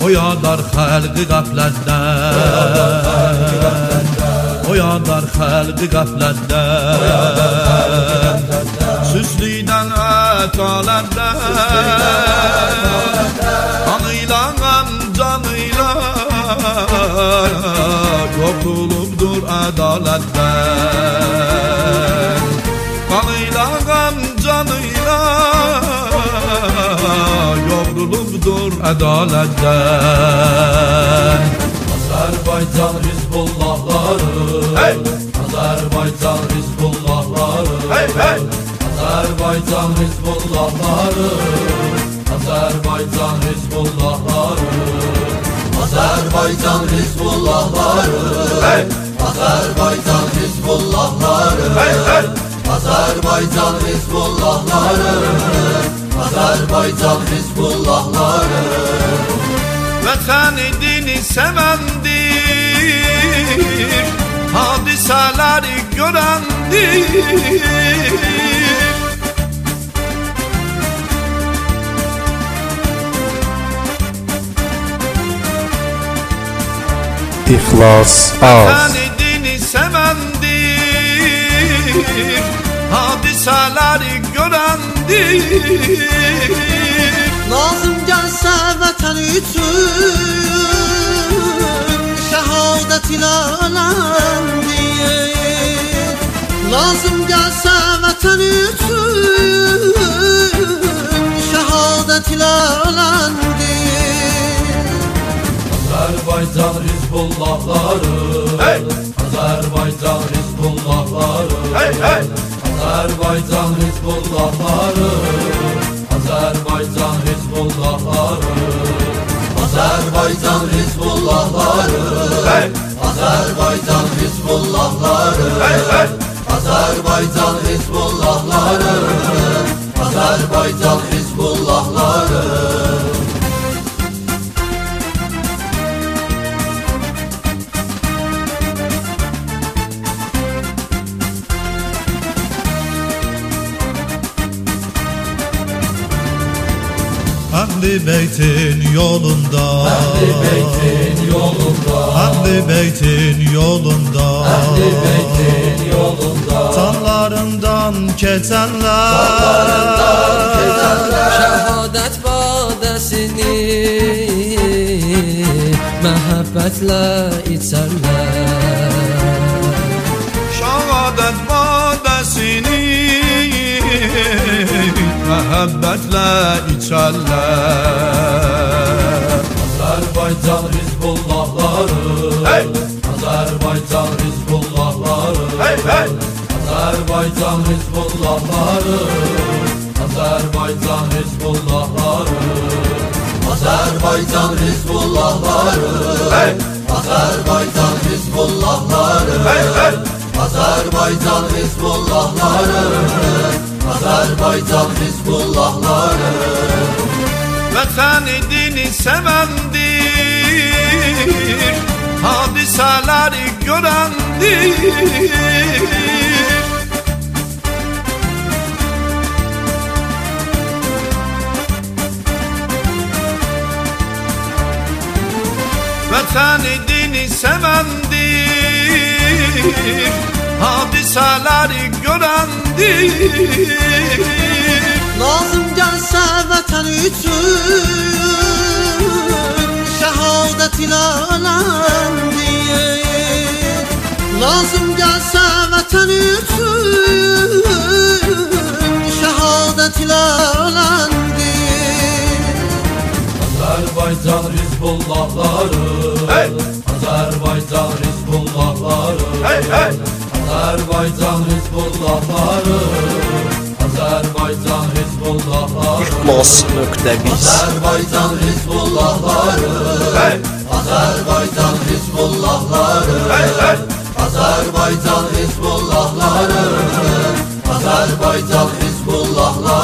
oyadar xalqi qəflətdən, oyadar xalqi qəflətdən, süslüdən ətalərdən, kanıyla canıyla yoxsulubdur ədalətdən, kanıyla canıyla yoxsulubdur ədalətdən. Azərbaycan Hizbullahları, Azərbaycan Hizbullahları, Azərbaycan Hizbullahları, Azərbaycan Hizbullahları, Azərbaycan Hizbullahları, Azərbaycan Hizbullahları, Azərbaycan Hizbullahları, Azərbaycan Hizbullahları. Vətəni dini sevəndir, hadisələri görəndir. İxlas az. Vətəni dini sevəndir, hadisələri görəndir. Lazım gəlsə vətən üçün şəhadət ilə öləndir. Lazım gəlsə vətən üçün şəhadət ilə öləndir. Azərbaycan Hizbullahları, Azərbaycan Hizbullahları, Azərbaycan Hizbullahları, Azərbaycan Hizbullahları, Azərbaycan Hizbullahları, Azərbaycan Hizbullahları, Azərbaycan Hizbullahları, Azərbaycan Hizbullahları. Əhl-i Beytin yolunda, Əhl-i Beytin yolunda, Əhl-i Beytin yolunda, Əhl-i Beytin yolunda, canlarından keçənlər, Şəhadət badəsini məhəbbətlə içərlər. şəhadət badəsini məhəbbətlə içərlər. Azərbaycan Hizbullahları, Azərbaycan Hizbullahları, Azərbaycan Hizbullahları, Azərbaycan Hizbullahları, Azərbaycan Hizbullahları, Azərbaycan Hizbullahları, Azərbaycan Hizbullahları, Azərbaycan Hizbullahları. Vətəni dini sevəndir, hadisələri görəndir. Vətəni dini sevəndir, hadisələri görəndir. Lazım gəlsə vətən üçün şəhadət ilə öləndir. Lazım gəlsə vətən üçün şəhadət ilə öləndir. Azərbaycan Hizbullahları, Azərbaycan Hizbullahları, Azərbaycan Hizbullahları, Azərbaycan Hizbullahları, İxlas.biz. Azərbaycan Hizbullahları, Azərbaycan Hizbullahları, Azərbaycan Hizbullahları, Azərbaycan Hizbullahları.